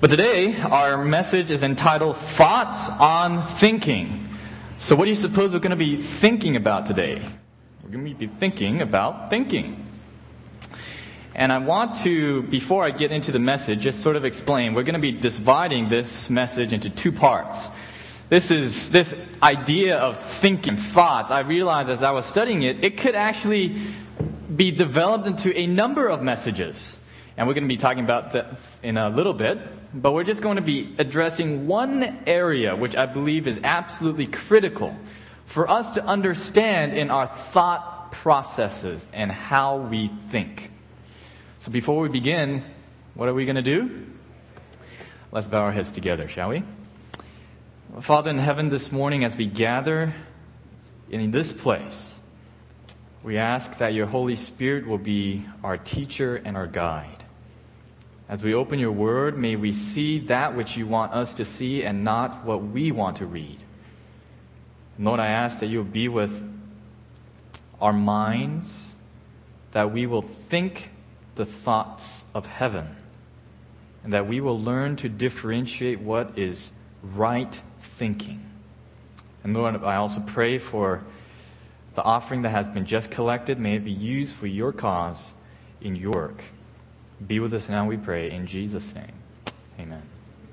But today, our message is entitled Thoughts on Thinking. So what do you suppose we're going to be thinking about today? We're going to be thinking about thinking. And I want to, before I get into the message, just sort of explain. We're going to be dividing this message into two parts. This idea of thinking, thoughts, I realized as I was studying it, it could actually be developed into a number of messages. And we're going to be talking about that in a little bit. But we're just going to be addressing one area which I believe is absolutely critical for us to understand in our thought processes and how we think. So before we begin, what are we going to do? Let's bow our heads together, shall we? Father in heaven, this morning as we gather in this place, we ask that your Holy Spirit will be our teacher and our guide. As we open your word, may we see that which you want us to see and not what we want to read. Lord, I ask that you will be with our minds, that we will think the thoughts of heaven, and that we will learn to differentiate what is right thinking. And Lord, I also pray for the offering that has been just collected. May it be used for your cause in your work. Be with us now, we pray, in Jesus' name. Amen.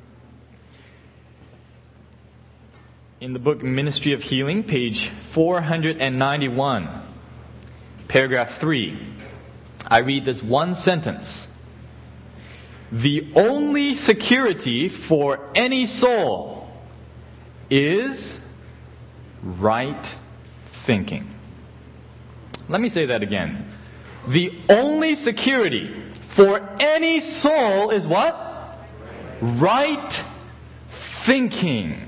In the book Ministry of Healing, page 491, paragraph 3, I read this one sentence. The only security for any soul is right thinking. Let me say that again. The only security for any soul is what? Right thinking.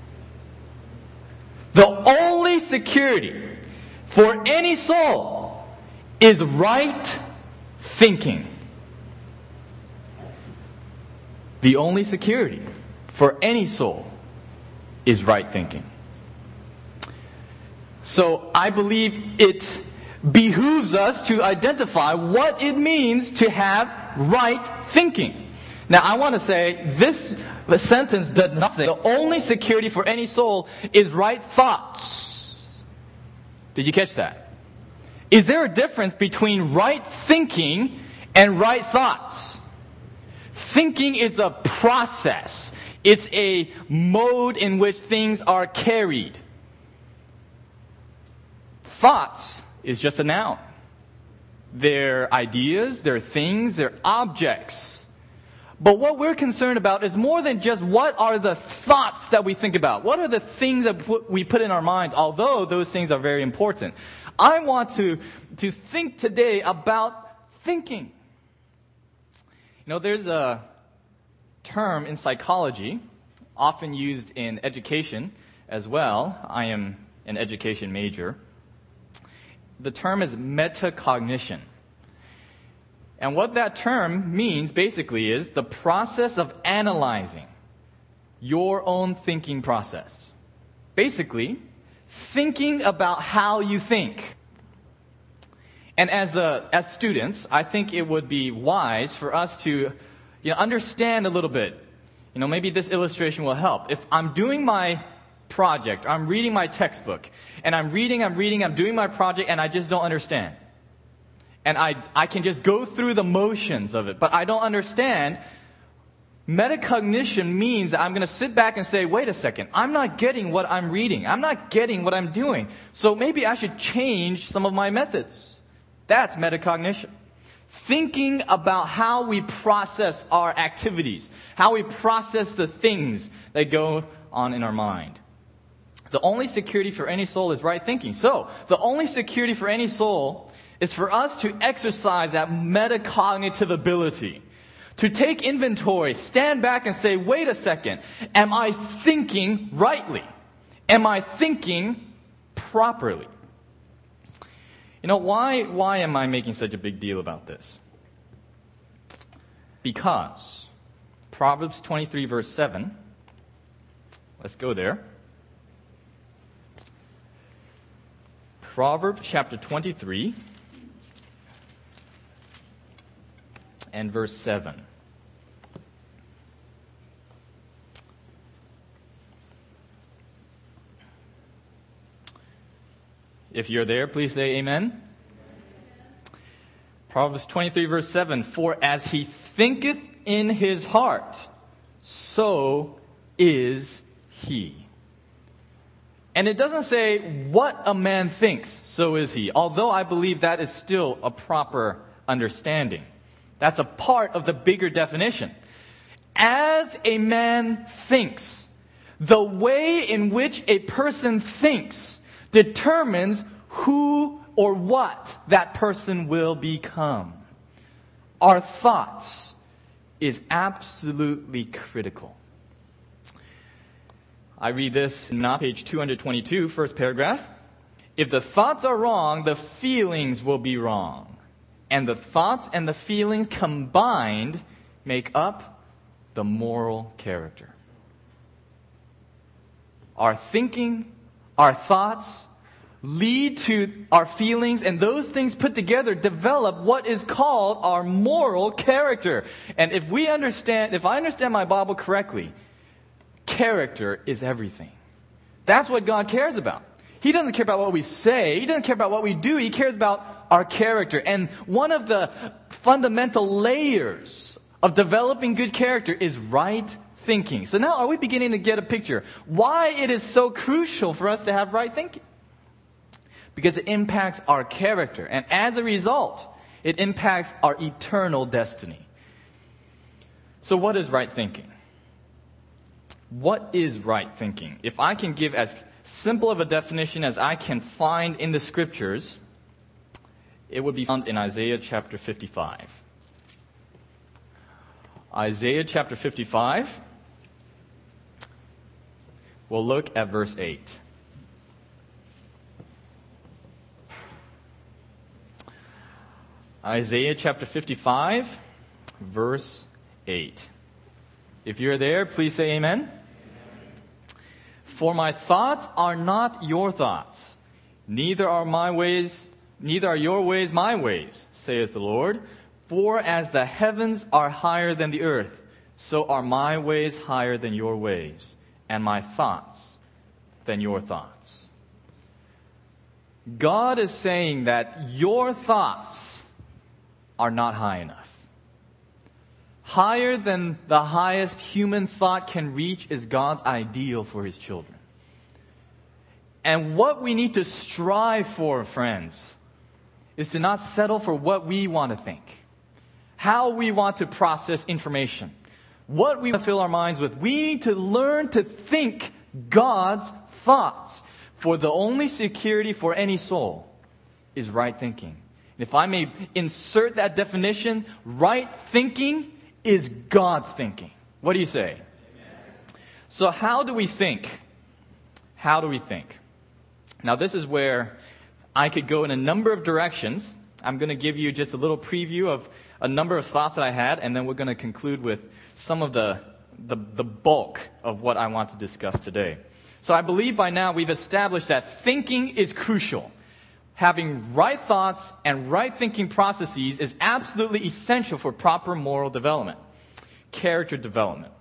The only security for any soul is right thinking. The only security for any soul is right thinking. So I believe it behooves us to identify what it means to have right thinking. Now, I want to say this sentence does not say the only security for any soul is right thoughts. Did you catch that? Is there a difference between right thinking and right thoughts? Thinking is a process. It's a mode in which things are carried. Thoughts is just a noun. They're ideas, they're things, they're objects. But what we're concerned about is more than just what are the thoughts that we think about. What are the things that we put in our minds, although those things are very important. I want to think today about thinking. You know, there's a term in psychology, often used in education as well. I am an education major. The term is metacognition. And what that term means basically is the process of analyzing your own thinking process. Basically, thinking about how you think. And as students, I think it would be wise for us to understand a little bit. Maybe this illustration will help. If I'm doing my project, I'm reading my textbook, and I'm doing my project, and I just don't understand. And I can just go through the motions of it, but I don't understand. Metacognition means that I'm going to sit back and say, wait a second, I'm not getting what I'm reading. I'm not getting what I'm doing. So maybe I should change some of my methods. That's metacognition. Thinking about how we process our activities, how we process the things that go on in our mind. The only security for any soul is right thinking. So, the only security for any soul is for us to exercise that metacognitive ability. To take inventory, stand back and say, wait a second, am I thinking rightly? Am I thinking properly? Why am I making such a big deal about this? Because Proverbs 23 verse 7, let's go there. Proverbs chapter 23 and verse 7. If you're there, please say amen. Proverbs 23, verse 7, "For as he thinketh in his heart, so is he." And it doesn't say what a man thinks, so is he. Although I believe that is still a proper understanding. That's a part of the bigger definition. As a man thinks, the way in which a person thinks determines who or what that person will become. Our thoughts is absolutely critical. I read this in page 222, first paragraph. "If the thoughts are wrong, the feelings will be wrong. And the thoughts and the feelings combined make up the moral character." Our thinking, our thoughts lead to our feelings, and those things put together develop what is called our moral character. And if I understand my Bible correctly, character is everything. That's what God cares about. He doesn't care about what we say. He doesn't care about what we do. He cares about our character. And one of the fundamental layers of developing good character is right thinking. So now are we beginning to get a picture why it is so crucial for us to have right thinking? Because it impacts our character. And as a result, it impacts our eternal destiny. So what is right thinking? What is right thinking? If I can give as simple of a definition as I can find in the scriptures, it would be found in Isaiah chapter 55. Isaiah chapter 55. We'll look at verse 8. Isaiah chapter 55, verse 8. If you're there, please say amen. "For my thoughts are not your thoughts, neither are your ways my ways, saith the Lord. For as the heavens are higher than the earth, so are my ways higher than your ways, and my thoughts than your thoughts." God is saying that your thoughts are not high enough. Higher than the highest human thought can reach is God's ideal for His children. And what we need to strive for, friends, is to not settle for what we want to think, how we want to process information, what we want to fill our minds with. We need to learn to think God's thoughts. For the only security for any soul is right thinking. If I may insert that definition, right thinking is God's thinking. What do you say? Amen. So how do we think? How do we think? Now this is where I could go in a number of directions. I'm going to give you just a little preview of a number of thoughts that I had, and then we're going to conclude with some of the bulk of what I want to discuss today. So I believe by now we've established that thinking is crucial. Having right thoughts and right thinking processes is absolutely essential for proper moral development, character development.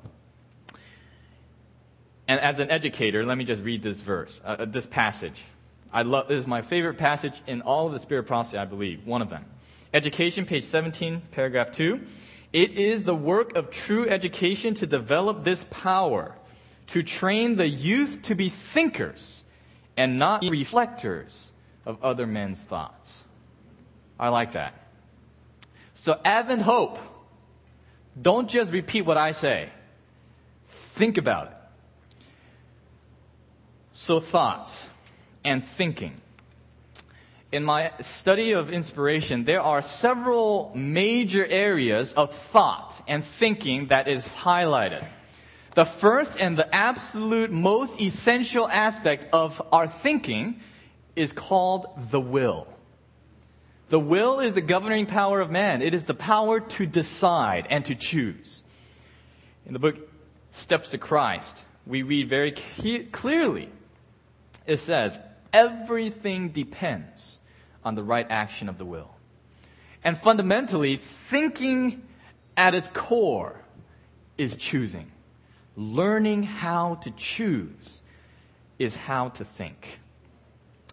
And as an educator, let me just read this this passage. This is my favorite passage in all of the Spirit of Prophecy, I believe, one of them. Education, page 17, paragraph 2. "It is the work of true education to develop this power, to train the youth to be thinkers and not reflectors of other men's thoughts." I like that. So Advent Hope, don't just repeat what I say. Think about it. So thoughts and thinking. In my study of inspiration, there are several major areas of thought and thinking that is highlighted. The first and the absolute most essential aspect of our thinking is called the will. The will is the governing power of man. It is the power to decide and to choose. In the book Steps to Christ, we read very clearly, it says, everything depends on the right action of the will. And fundamentally, thinking at its core is choosing. Learning how to choose is how to think.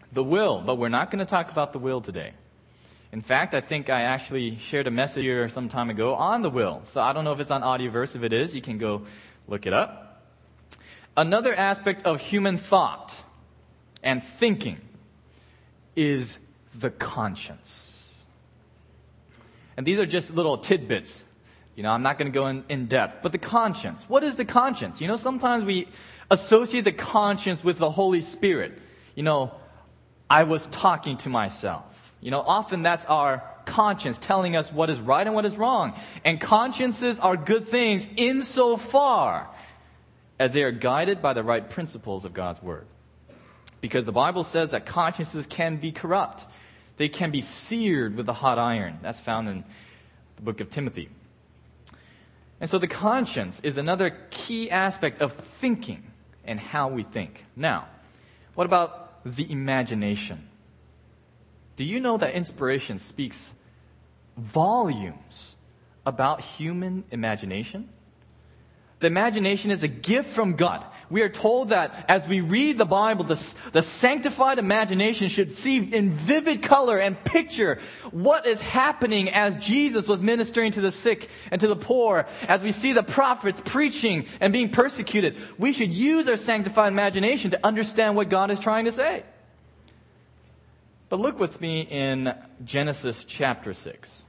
The will, but we're not going to talk about the will today. In fact, I think I actually shared a message here some time ago on the will. So I don't know if it's on Audioverse. If it is, you can go look it up. Another aspect of human thought and thinking is the conscience. And these are just little tidbits. I'm not going to go in depth. But the conscience. What is the conscience? Sometimes we associate the conscience with the Holy Spirit. I was talking to myself. Often that's our conscience telling us what is right and what is wrong. And consciences are good things insofar as they are guided by the right principles of God's Word. Because the Bible says that consciences can be corrupt. They can be seared with a hot iron. That's found in the book of Timothy. And so the conscience is another key aspect of thinking and how we think. Now, what about the imagination? Do you know that inspiration speaks volumes about human imagination? The imagination is a gift from God. We are told that as we read the Bible, the sanctified imagination should see in vivid color and picture what is happening as Jesus was ministering to the sick and to the poor. As we see the prophets preaching and being persecuted, we should use our sanctified imagination to understand what God is trying to say. But look with me in Genesis chapter 6.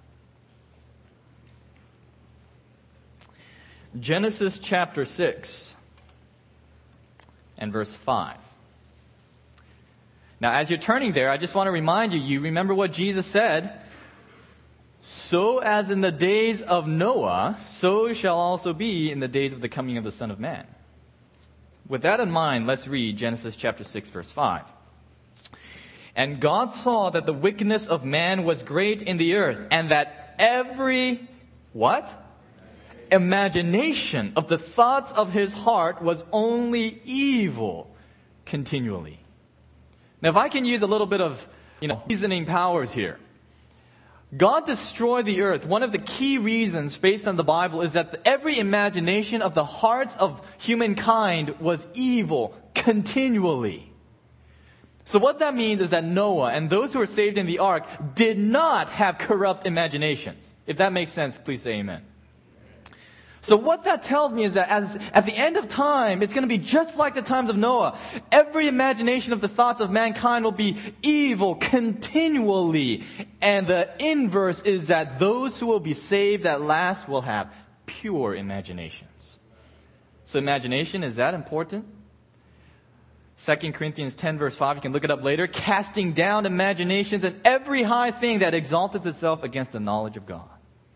Genesis chapter 6 and verse 5. Now, as you're turning there, I just want to remind you remember what Jesus said. So as in the days of Noah, so shall also be in the days of the coming of the Son of Man. With that in mind, let's read Genesis chapter 6, verse 5. And God saw that the wickedness of man was great in the earth, and that every, what? Imagination of the thoughts of his heart was only evil continually. Now, if I can use a little bit of, reasoning powers here. God destroyed the earth. One of the key reasons based on the Bible is that every imagination of the hearts of humankind was evil continually. So what that means is that Noah and those who were saved in the ark did not have corrupt imaginations. If that makes sense, please say amen. So what that tells me is that at the end of time, it's going to be just like the times of Noah. Every imagination of the thoughts of mankind will be evil continually. And the inverse is that those who will be saved at last will have pure imaginations. So imagination, is that important? 2 Corinthians 10 verse 5, you can look it up later. Casting down imaginations and every high thing that exalteth itself against the knowledge of God.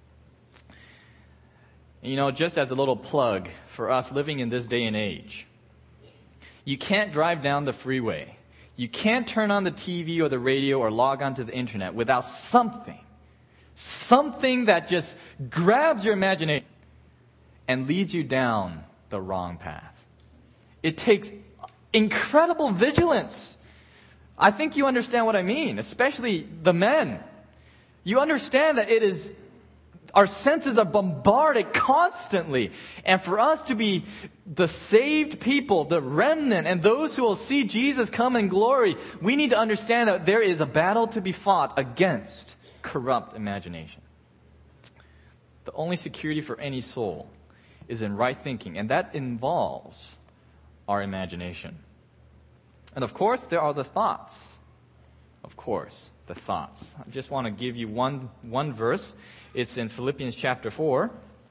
Just as a little plug for us living in this day and age, you can't drive down the freeway. You can't turn on the TV or the radio or log onto the internet without something that just grabs your imagination and leads you down the wrong path. It takes incredible vigilance. I think you understand what I mean, especially the men. You understand that our senses are bombarded constantly. And for us to be the saved people, the remnant, and those who will see Jesus come in glory, we need to understand that there is a battle to be fought against corrupt imagination. The only security for any soul is in right thinking, and that involves our imagination. And of course, there are the thoughts. Of course, the thoughts. I just want to give you one verse. It's in Philippians chapter 4.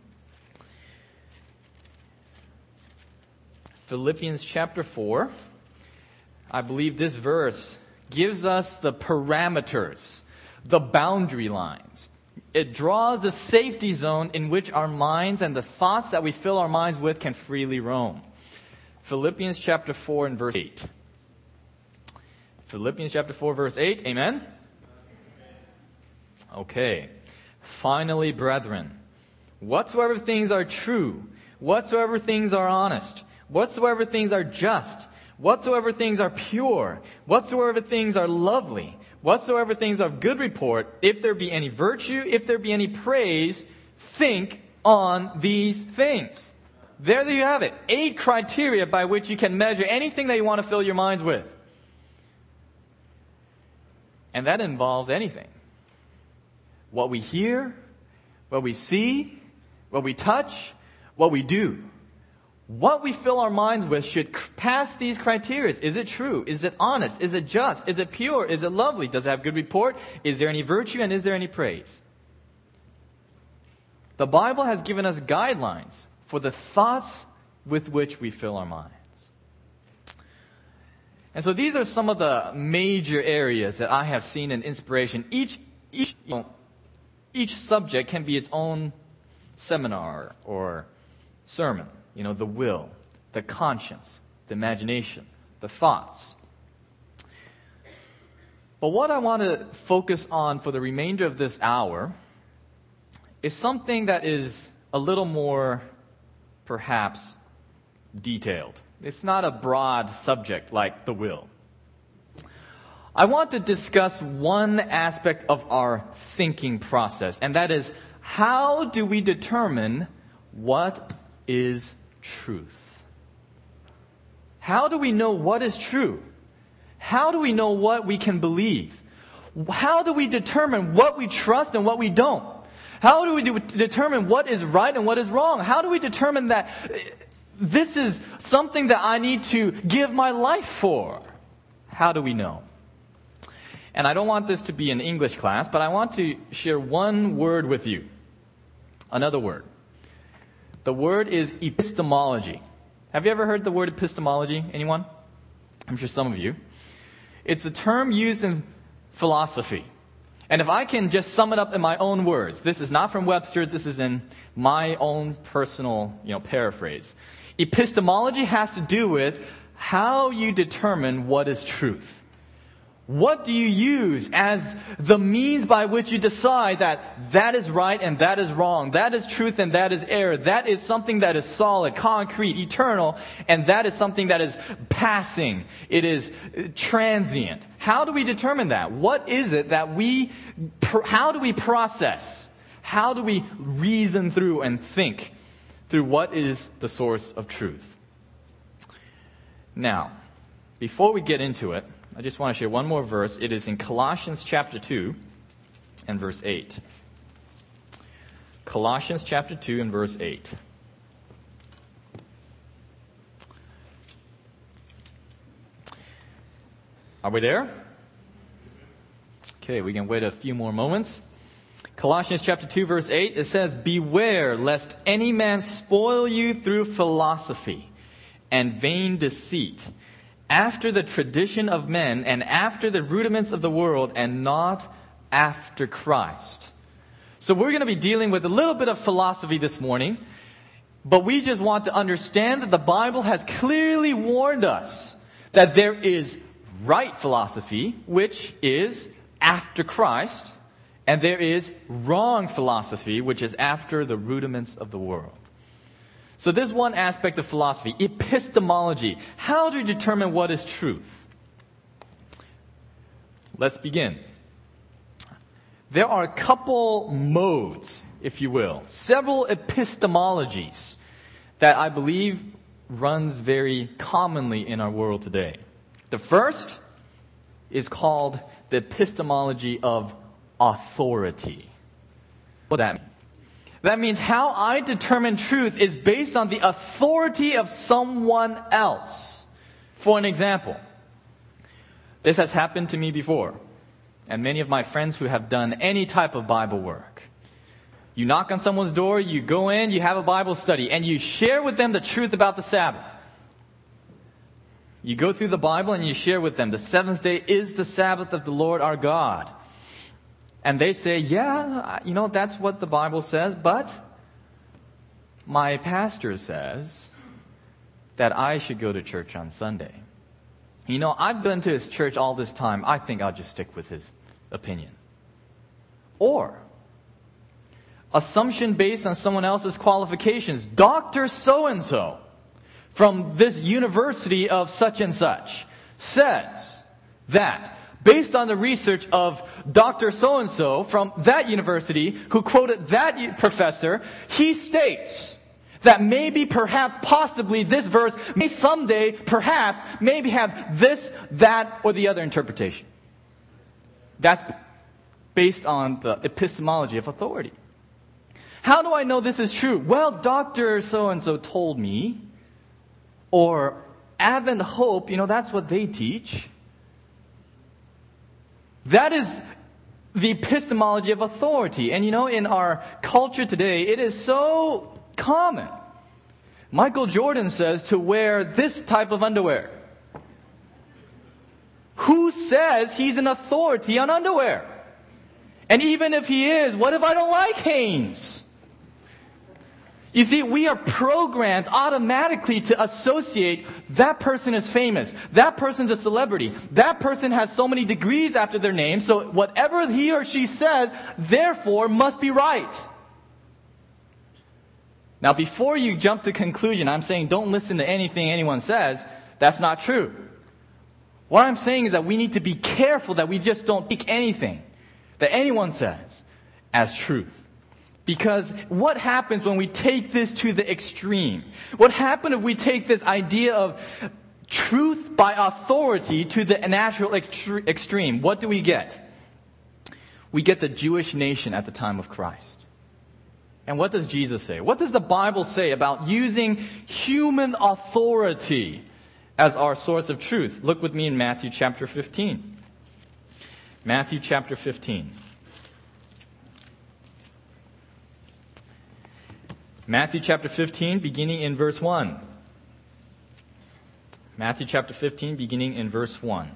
Philippians chapter 4. I believe this verse gives us the parameters, the boundary lines. It draws the safety zone in which our minds and the thoughts that we fill our minds with can freely roam. Philippians chapter 4 and verse 8. Philippians chapter 4 verse 8. Amen? Okay. Finally, brethren, whatsoever things are true, whatsoever things are honest, whatsoever things are just, whatsoever things are pure, whatsoever things are lovely, whatsoever things are of good report, if there be any virtue, if there be any praise, think on these things. There you have it. 8 criteria by which you can measure anything that you want to fill your minds with. And that involves anything. What we hear, what we see, what we touch, what we do. What we fill our minds with should pass these criteria. Is it true? Is it honest? Is it just? Is it pure? Is it lovely? Does it have good report? Is there any virtue and is there any praise? The Bible has given us guidelines for the thoughts with which we fill our minds. And so these are some of the major areas that I have seen in inspiration. Each subject can be its own seminar or sermon. The will, the conscience, the imagination, the thoughts. But what I want to focus on for the remainder of this hour is something that is a little more, perhaps, detailed. It's not a broad subject like the will. I want to discuss one aspect of our thinking process, and that is, how do we determine what is truth? How do we know what is true? How do we know what we can believe? How do we determine what we trust and what we don't? How do we determine what is right and what is wrong? How do we determine that this is something that I need to give my life for? How do we know? And I don't want this to be an English class, but I want to share one word with you. Another word. The word is epistemology. Have you ever heard the word epistemology? Anyone? I'm sure some of you. It's a term used in philosophy. And if I can just sum it up in my own words, this is not from Webster's, this is in my own personal, paraphrase. Epistemology has to do with how you determine what is truth. What do you use as the means by which you decide that is right and that is wrong, that is truth and that is error, that is something that is solid, concrete, eternal, and that is something that is passing, it is transient? How do we determine that? What is it that how do we process? How do we reason through and think through what is the source of truth? Now, before we get into it, I just want to share one more verse. It is in Colossians chapter 2 and verse 8. Colossians chapter 2 and verse 8. Are we there? Okay, we can wait a few more moments. Colossians chapter 2 verse 8, it says, "Beware lest any man spoil you through philosophy and vain deceit, after the tradition of men, and after the rudiments of the world, and not after Christ." So we're going to be dealing with a little bit of philosophy this morning, but we just want to understand that the Bible has clearly warned us that there is right philosophy, which is after Christ, and there is wrong philosophy, which is after the rudiments of the world. So there's one aspect of philosophy, epistemology. How do you determine what is truth? Let's begin. There are a couple modes, if you will, several epistemologies that I believe runs very commonly in our world today. The first is called the epistemology of authority. What does that mean? That means how I determine truth is based on the authority of someone else. For an example, this has happened to me before, and many of my friends who have done any type of Bible work. You knock on someone's door, you go in, you have a Bible study, and you share with them the truth about the Sabbath. You go through the Bible and you share with them, the seventh day is the Sabbath of the Lord our God. And they say, yeah, that's what the Bible says, but my pastor says that I should go to church on Sunday. I've been to his church all this time. I think I'll just stick with his opinion. Or, assumption based on someone else's qualifications. Dr. So-and-so from this university of such and such says that, based on the research of Dr. So-and-so from that university who quoted that professor, he states that maybe, perhaps, possibly this verse may someday, perhaps, maybe have this, that, or the other interpretation. That's based on the epistemology of authority. How do I know this is true? Well, Dr. So-and-so told me. Or Advent Hope, that's what they teach. That is the epistemology of authority. And in our culture today, it is so common. Michael Jordan says to wear this type of underwear. Who says he's an authority on underwear? And even if he is, what if I don't like Hanes? You see, we are programmed automatically to associate that person is famous. That person's a celebrity. That person has so many degrees after their name, so whatever he or she says, therefore, must be right. Now, before you jump to conclusion, I'm saying don't listen to anything anyone says. That's not true. What I'm saying is that we need to be careful that we just don't take anything that anyone says as truth. Because what happens when we take this to the extreme? What happens if we take this idea of truth by authority to the natural extreme? What do we get? We get the Jewish nation at the time of Christ. And what does Jesus say? What does the Bible say about using human authority as our source of truth? Look with me in Matthew chapter 15. Matthew chapter 15. Matthew chapter 15, beginning in verse 1. Matthew chapter 15, beginning in verse 1.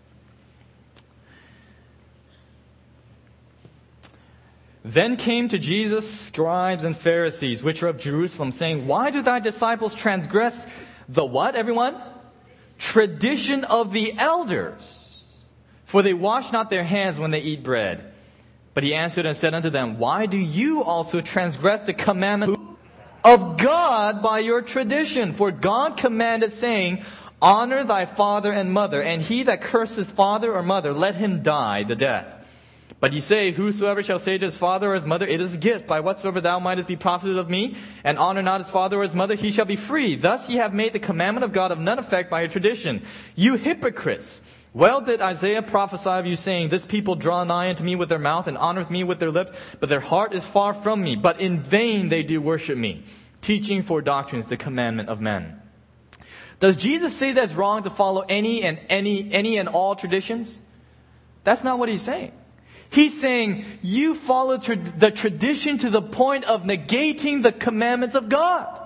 Then came to Jesus scribes and Pharisees, which are of Jerusalem, saying, Why do thy disciples transgress the what, everyone? Tradition of the elders. For they wash not their hands when they eat bread. But he answered and said unto them, Why do you also transgress the commandment of God by your tradition? For God commanded, saying, Honor thy father and mother, and he that curseth father or mother, let him die the death. But ye say, Whosoever shall say to his father or his mother, It is a gift, by whatsoever thou mightest be profited of me, and honor not his father or his mother, he shall be free. Thus ye have made the commandment of God of none effect by your tradition. You hypocrites! Well did Isaiah prophesy of you, saying, This people draw nigh unto me with their mouth, and honoreth me with their lips, but their heart is far from me. But in vain they do worship me, teaching for doctrines the commandment of men. Does Jesus say that it's wrong to follow any and all traditions? That's not what he's saying. He's saying you follow the tradition to the point of negating the commandments of God.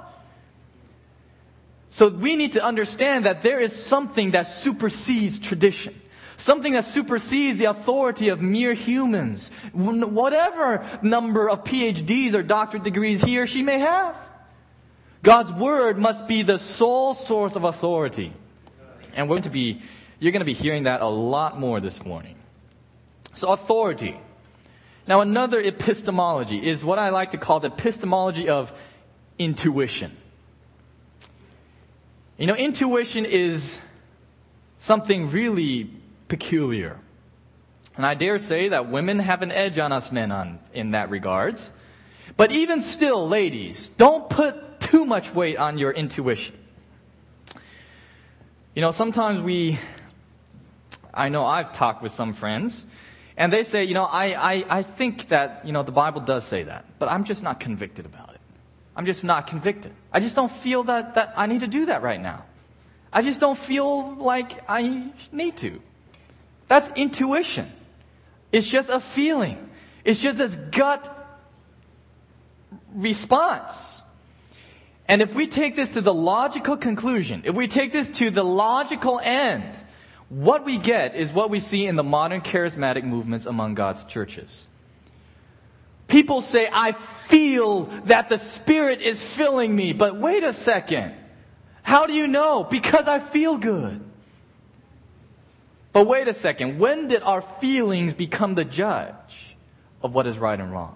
So we need to understand that there is something that supersedes tradition. Something that supersedes the authority of mere humans. Whatever number of PhDs or doctorate degrees he or she may have. God's Word must be the sole source of authority. And you're going to be hearing that a lot more this morning. So authority. Now another epistemology is what I like to call the epistemology of intuition. Intuition is something really peculiar. And I dare say that women have an edge on us men in that regards. But even still, ladies, don't put too much weight on your intuition. Sometimes I know I've talked with some friends, and they say, I think that, the Bible does say that, but I'm just not convicted about it. I'm just not convicted. I just don't feel that I need to do that right now. I just don't feel like I need to. That's intuition. It's just a feeling. It's just this gut response. And if we take this to the logical conclusion, if we take this to the logical end, what we get is what we see in the modern charismatic movements among God's churches. People say, I feel that the Spirit is filling me. But wait a second. How do you know? Because I feel good. But wait a second. When did our feelings become the judge of what is right and wrong?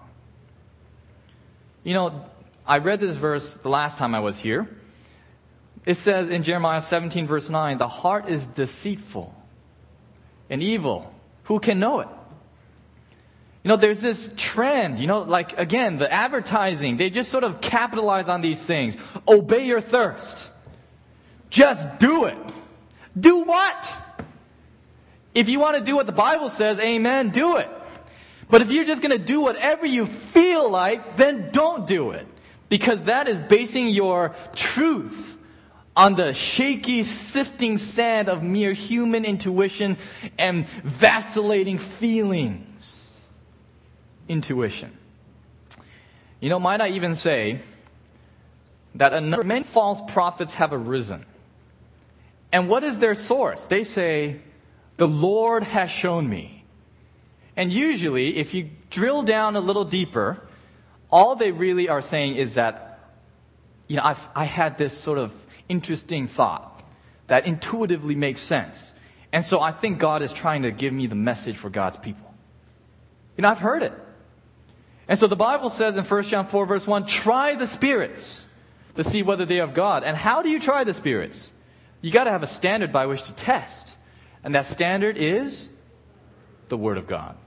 I read this verse the last time I was here. It says in Jeremiah 17 verse 9, the heart is deceitful and evil. Who can know it? There's this trend, again, the advertising, they just sort of capitalize on these things. Obey your thirst. Just do it. Do what? If you want to do what the Bible says, amen, do it. But if you're just going to do whatever you feel like, then don't do it. Because that is basing your truth on the shaky, sifting sand of mere human intuition and vacillating feelings. Intuition. Might I even say that many false prophets have arisen. And what is their source? They say, the Lord has shown me. And usually, if you drill down a little deeper, all they really are saying is that, I had this sort of interesting thought that intuitively makes sense. And so I think God is trying to give me the message for God's people. I've heard it. And so the Bible says in 1 John 4 verse 1, try the spirits to see whether they are of God. And how do you try the spirits? You got to have a standard by which to test. And that standard is the Word of God.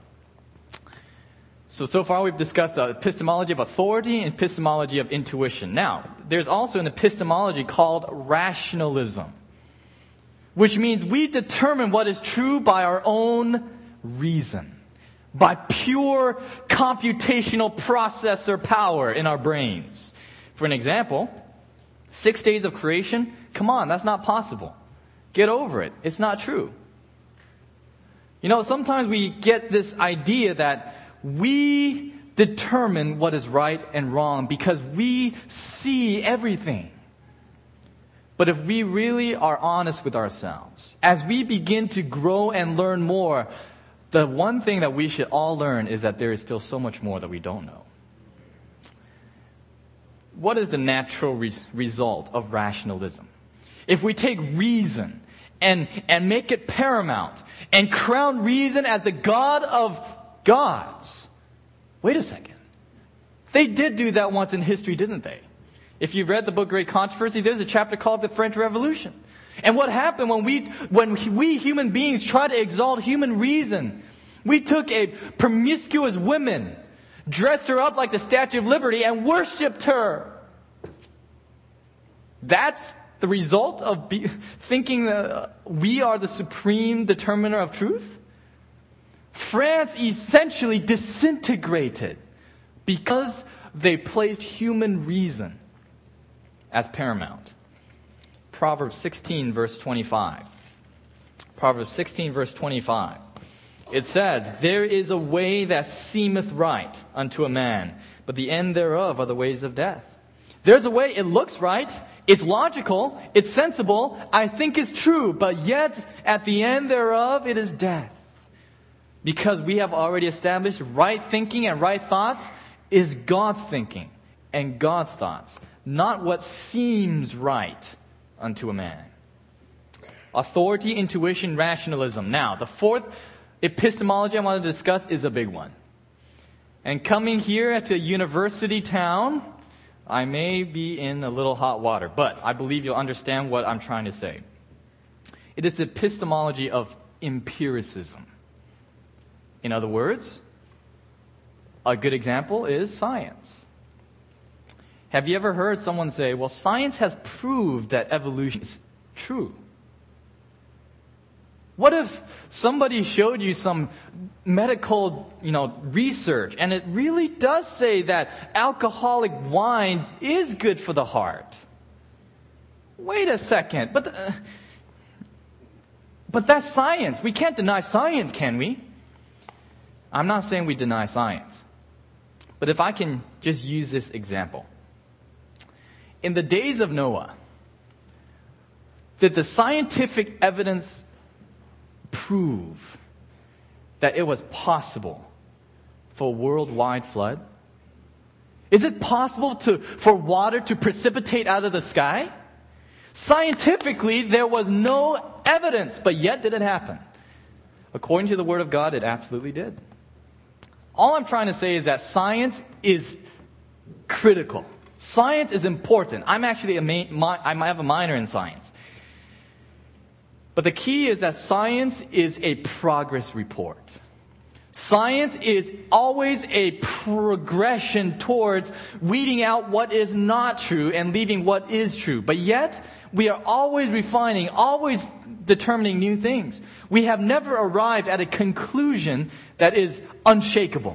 So far we've discussed the epistemology of authority and epistemology of intuition. Now, there's also an epistemology called rationalism, which means we determine what is true by our own reason, by pure computational processor power in our brains. For an example, 6 days of creation, come on, that's not possible. Get over it. It's not true. Sometimes we get this idea that we determine what is right and wrong because we see everything. But if we really are honest with ourselves, as we begin to grow and learn more, the one thing that we should all learn is that there is still so much more that we don't know. What is the natural result of rationalism? If we take reason and make it paramount and crown reason as the God of gods. Wait a second. They did do that once in history, didn't they? If you've read the book Great Controversy, there's a chapter called the French Revolution. And what happened when we human beings tried to exalt human reason? We took a promiscuous woman, dressed her up like the Statue of Liberty, and worshipped her. That's the result of thinking that we are the supreme determiner of truth? France essentially disintegrated because they placed human reason as paramount. Proverbs 16 verse 25. Proverbs 16 verse 25. It says, there is a way that seemeth right unto a man, but the end thereof are the ways of death. There's a way, it looks right, it's logical, it's sensible, I think it's true, but yet at the end thereof it is death. Because we have already established right thinking and right thoughts is God's thinking and God's thoughts, not what seems right unto a man. Authority, intuition, rationalism. Now, the fourth epistemology I want to discuss is a big one. And coming here to a university town, I may be in a little hot water, but I believe you'll understand what I'm trying to say. It is the epistemology of empiricism. In other words, a good example is science. Have you ever heard someone say, well, science has proved that evolution is true? What if somebody showed you some medical, research, and it really does say that alcoholic wine is good for the heart? Wait a second, but that's science. We can't deny science, can we? I'm not saying we deny science. But if I can just use this example. In the days of Noah, did the scientific evidence prove that it was possible for a worldwide flood? Is it possible for water to precipitate out of the sky? Scientifically, there was no evidence, but yet did it happen? According to the Word of God, it absolutely did. All I'm trying to say is that science is critical. Science is important. I'm actually I have a minor in science. But the key is that science is a progress report. Science is always a progression towards weeding out what is not true and leaving what is true. But yet, we are always refining, always determining new things. We have never arrived at a conclusion that is unshakable.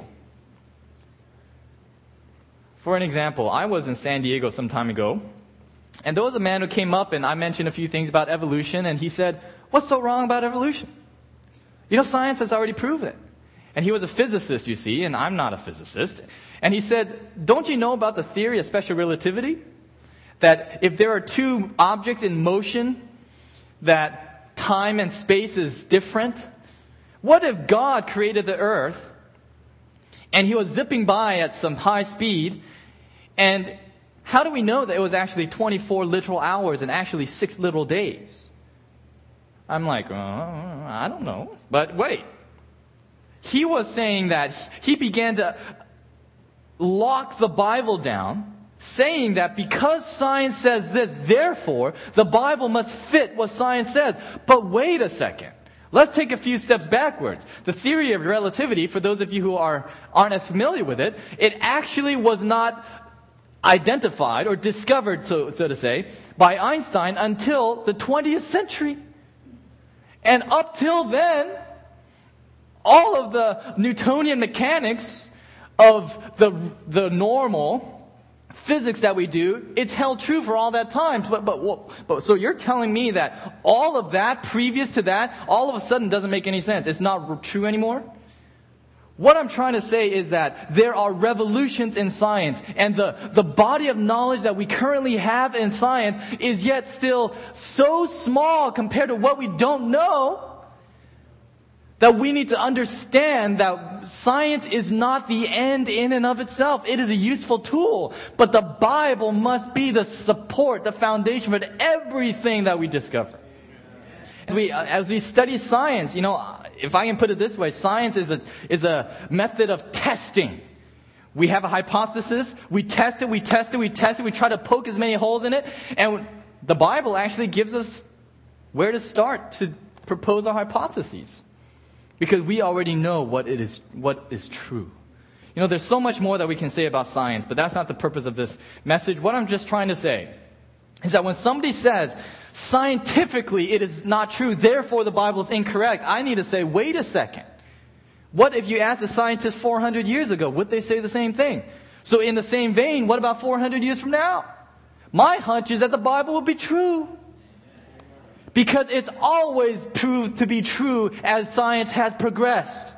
For an example, I was in San Diego some time ago, and there was a man who came up and I mentioned a few things about evolution, and he said, "What's so wrong about evolution? You know, science has already proven it." And he was a physicist, you see, and I'm not a physicist. And he said, "Don't you know about the theory of special relativity? That if there are two objects in motion, that time and space is different? What if God created the earth, and he was zipping by at some high speed, and how do we know that it was actually 24 literal hours and actually 6 literal days?" I'm like, I don't know. But wait. He was saying that he began to lock the Bible down, saying that because science says this, therefore, the Bible must fit what science says. But wait a second. Let's take a few steps backwards. The theory of relativity, for those of you who aren't as familiar with it, it actually was not identified or discovered, so to say, by Einstein until the 20th century. And up till then, all of the Newtonian mechanics of the normal physics that we do, it's held true for all that time. But so you're telling me that all of that, previous to that, all of a sudden doesn't make any sense. It's not true anymore? What I'm trying to say is that there are revolutions in science, and the body of knowledge that we currently have in science is yet still so small compared to what we don't know, that we need to understand that science is not the end in and of itself. It is a useful tool. But the Bible must be the support, the foundation for everything that we discover. As we study science, you know, if I can put it this way, science is a method of testing. We have a hypothesis, we test it, we try to poke as many holes in it, and the Bible actually gives us where to start to propose our hypotheses. Because we already know what is true. You know, there's so much more that we can say about science, but that's not the purpose of this message. What I'm just trying to say is that when somebody says, scientifically it is not true, therefore the Bible is incorrect, I need to say, wait a second. What if you asked a scientist 400 years ago? Would they say the same thing? So in the same vein, what about 400 years from now? My hunch is that the Bible will be true. Because it's always proved to be true as science has progressed.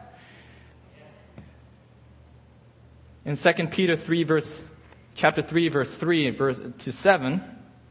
In 2 Peter chapter 3, verse 3 to 7,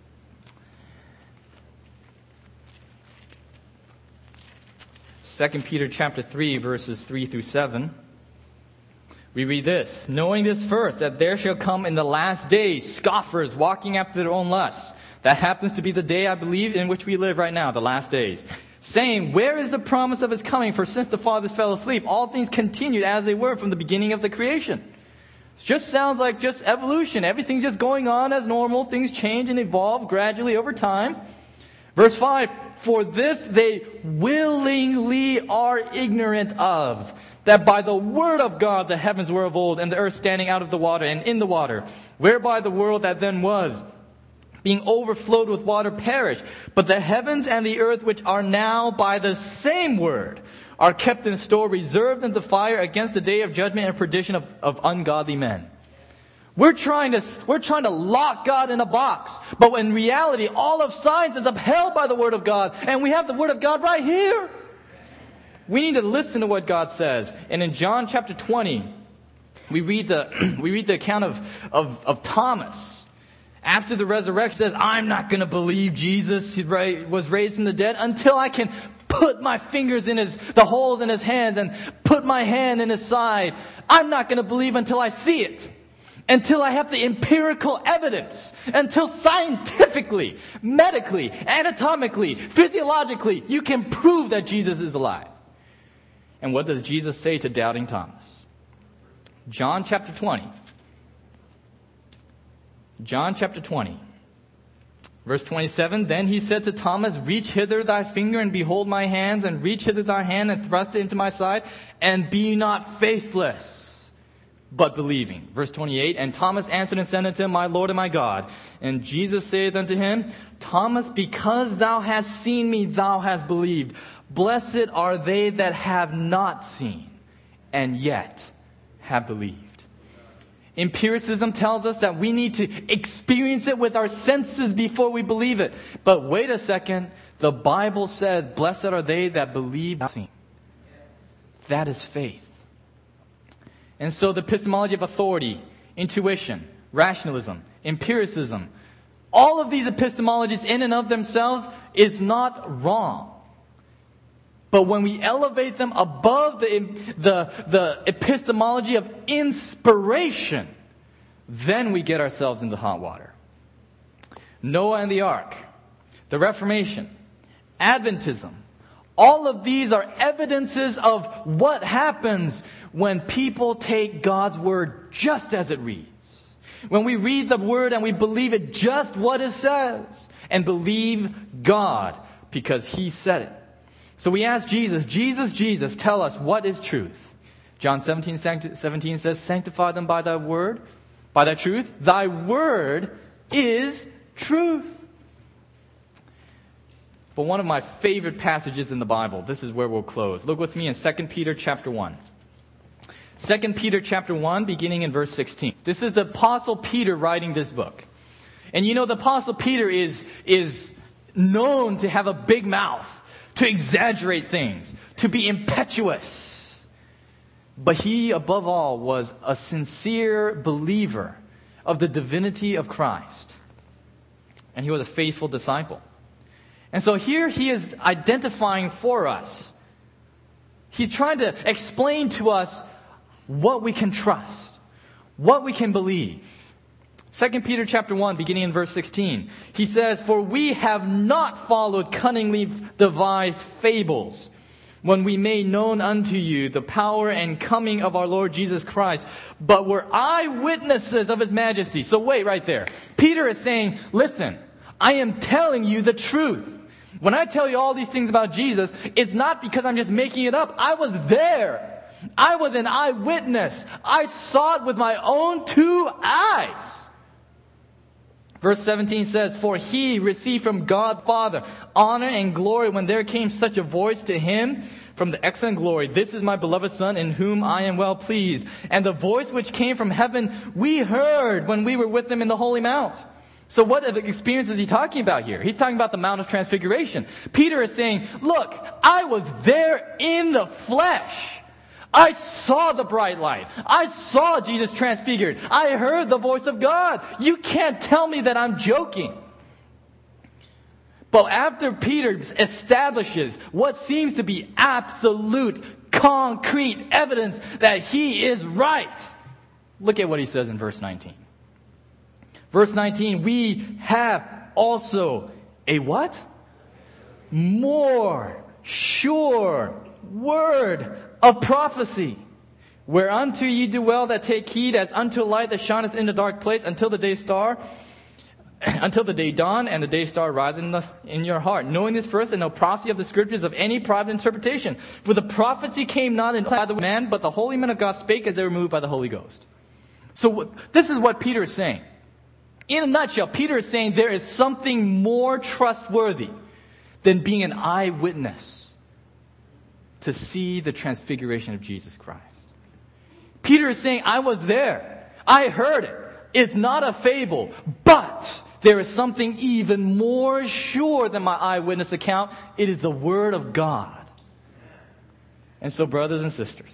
Second Peter chapter 3, verses 3 through 7, we read this: "Knowing this first, that there shall come in the last days scoffers walking after their own lusts." That happens to be the day, I believe, in which we live right now, the last days. "Saying, where is the promise of his coming? For since the fathers fell asleep, all things continued as they were from the beginning of the creation." It just sounds like just evolution. Everything's just going on as normal. Things change and evolve gradually over time. Verse 5, "For this they willingly are ignorant of, that by the word of God the heavens were of old, and the earth standing out of the water and in the water, whereby the world that then was, being overflowed with water, perished. But the heavens and the earth, which are now by the same word, are kept in store, reserved unto fire against the day of judgment and perdition of ungodly men." We're trying to lock God in a box. But in reality, all of science is upheld by the Word of God. And we have the Word of God right here. We need to listen to what God says. And in John chapter 20, we read the account of Thomas. After the resurrection, says, "I'm not going to believe Jesus was raised from the dead until I can put my fingers in the holes in his hands and put my hand in his side. I'm not going to believe until I see it. Until I have the empirical evidence. Until scientifically, medically, anatomically, physiologically, you can prove that Jesus is alive." And what does Jesus say to doubting Thomas? John chapter 20. John chapter 20, Verse 27, then he said to Thomas, reach hither thy finger and behold my hands, and reach hither thy hand and thrust it into my side, and be not faithless, but believing. Verse 28, and Thomas answered and said unto him, my Lord and my God. And Jesus saith unto him, Thomas, because thou hast seen me, thou hast believed. Blessed are they that have not seen, and yet have believed. Empiricism tells us that we need to experience it with our senses before we believe it. But wait a second. The Bible says, blessed are they that believe without seeing. That is faith. And so the epistemology of authority, intuition, rationalism, empiricism, all of these epistemologies in and of themselves is not wrong. But when we elevate them above the epistemology of inspiration, then we get ourselves into hot water. Noah and the ark, the Reformation, Adventism, all of these are evidences of what happens when people take God's word just as it reads. When we read the word and we believe it just what it says, and believe God because He said it. So we ask Jesus, Jesus, tell us what is truth. John 17 says, sanctify them by thy word, by thy truth. Thy word is truth. But one of my favorite passages in the Bible, this is where we'll close. Look with me in 2 Peter chapter 1. 2 Peter chapter 1, beginning in verse 16. This is the Apostle Peter writing this book. And you know, the Apostle Peter is known to have a big mouth, to exaggerate things, to be impetuous. But he, above all, was a sincere believer of the divinity of Christ. And he was a faithful disciple. And so here he is identifying for us. He's trying to explain to us what we can trust, what we can believe. 2 Peter chapter 1, beginning in verse 16. He says, for we have not followed cunningly devised fables, when we made known unto you the power and coming of our Lord Jesus Christ, but were eyewitnesses of His majesty. So wait right there. Peter is saying, listen, I am telling you the truth. When I tell you all these things about Jesus, it's not because I'm just making it up. I was there. I was an eyewitness. I saw it with my own two eyes. Verse 17 says, for He received from God Father honor and glory when there came such a voice to Him from the excellent glory. This is my beloved Son in whom I am well pleased. And the voice which came from heaven we heard when we were with Him in the Holy Mount. So what experience is he talking about here? He's talking about the Mount of Transfiguration. Peter is saying, look, I was there in the flesh. I saw the bright light. I saw Jesus transfigured. I heard the voice of God. You can't tell me that I'm joking. But after Peter establishes what seems to be absolute, concrete evidence that he is right, look at what he says in verse 19. Verse 19, we have also a what? More sure word of prophecy, whereunto ye do well that take heed, as unto a light that shineth in the dark place, until the day dawn and the day star rise in your heart. Knowing this first, and no prophecy of the scriptures of any private interpretation. For the prophecy came not by the man, but the holy men of God spake as they were moved by the Holy Ghost. So this is what Peter is saying. In a nutshell, Peter is saying there is something more trustworthy than being an eyewitness to see the transfiguration of Jesus Christ. Peter is saying, I was there. I heard it. It's not a fable, but there is something even more sure than my eyewitness account. It is the Word of God. And so, brothers and sisters,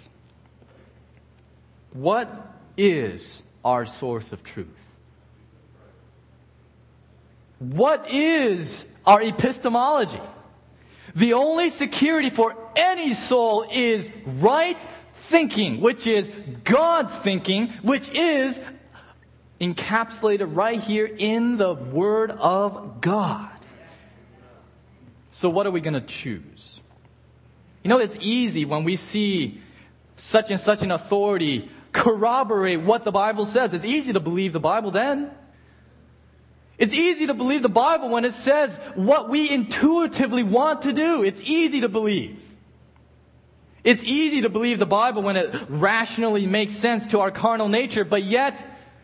what is our source of truth? What is our epistemology? The only security for any soul is right thinking, which is God's thinking, which is encapsulated right here in the Word of God. So what are we going to choose? You know, it's easy when we see such and such an authority corroborate what the Bible says. It's easy to believe the Bible then. It's easy to believe the Bible when it says what we intuitively want to do. It's easy to believe. It's easy to believe the Bible when it rationally makes sense to our carnal nature, but yet,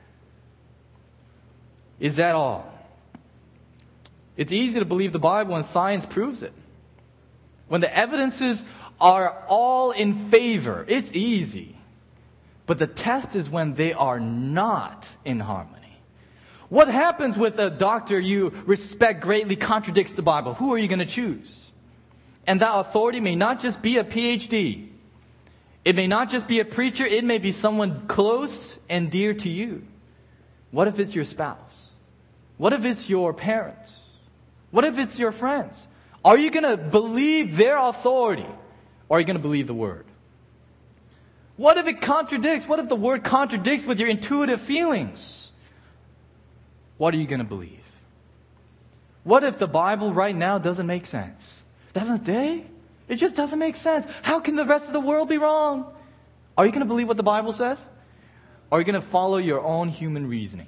is that all? It's easy to believe the Bible when science proves it. When the evidences are all in favor, it's easy. But the test is when they are not in harmony. What happens with a doctor you respect greatly contradicts the Bible? Who are you going to choose? And that authority may not just be a PhD. It may not just be a preacher. It may be someone close and dear to you. What if it's your spouse? What if it's your parents? What if it's your friends? Are you going to believe their authority? Or are you going to believe the Word? What if it contradicts? What if the Word contradicts with your intuitive feelings? What are you going to believe? What if the Bible right now doesn't make sense? Doesn't they? It just doesn't make sense. How can the rest of the world be wrong? Are you going to believe what the Bible says? Or are you going to follow your own human reasoning?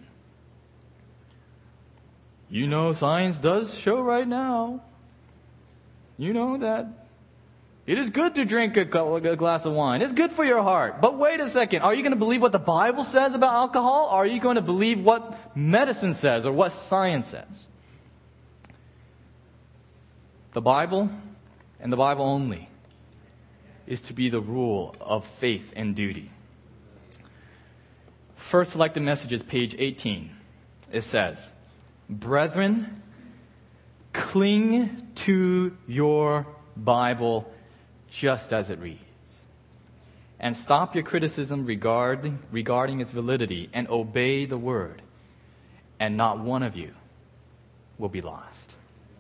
You know, science does show right now. You know that it is good to drink a glass of wine. It's good for your heart. But wait a second. Are you going to believe what the Bible says about alcohol? Or are you going to believe what medicine says or what science says? The Bible, and the Bible only, is to be the rule of faith and duty. First selected messages, page 18. It says, "Brethren, cling to your Bible just as it reads, and stop your criticism regarding its validity, and obey the Word, and not one of you will be lost."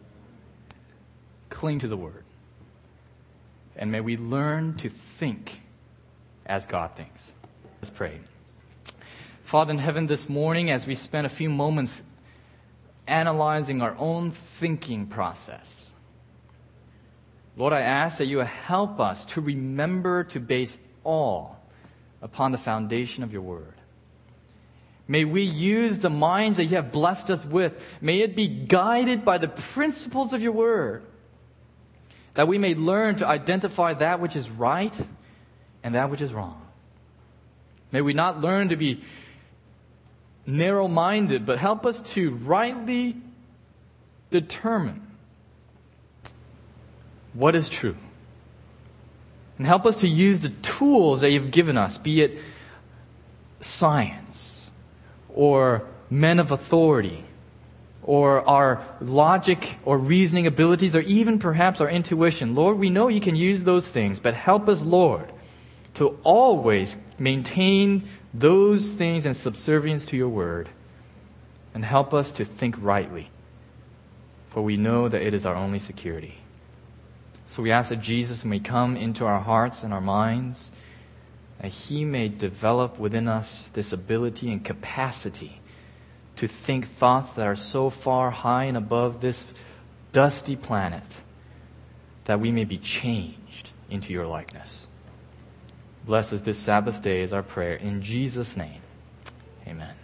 Cling to the Word. And may we learn to think as God thinks. Let's pray. Father in heaven, this morning, as we spend a few moments analyzing our own thinking process, Lord, I ask that you help us to remember to base all upon the foundation of your Word. May we use the minds that you have blessed us with. May it be guided by the principles of your Word, that we may learn to identify that which is right and that which is wrong. May we not learn to be narrow-minded, but help us to rightly determine what is true. And help us to use the tools that you've given us, be it science or men of authority or our logic or reasoning abilities or even perhaps our intuition. Lord, we know you can use those things, but help us, Lord, to always maintain those things in subservience to your Word, and help us to think rightly, for we know that it is our only security. So we ask that Jesus may come into our hearts and our minds, that He may develop within us this ability and capacity to think thoughts that are so far high and above this dusty planet, that we may be changed into your likeness. Bless us this Sabbath day is our prayer. In Jesus' name, amen.